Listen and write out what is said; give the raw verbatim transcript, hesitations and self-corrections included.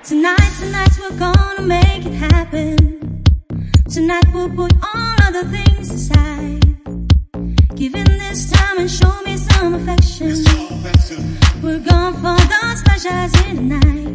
Tonight, tonight we're gonna make it happen. Tonight we'll put all other things aside. Give in this time and show me some affection. We're going for those pleasures in the night.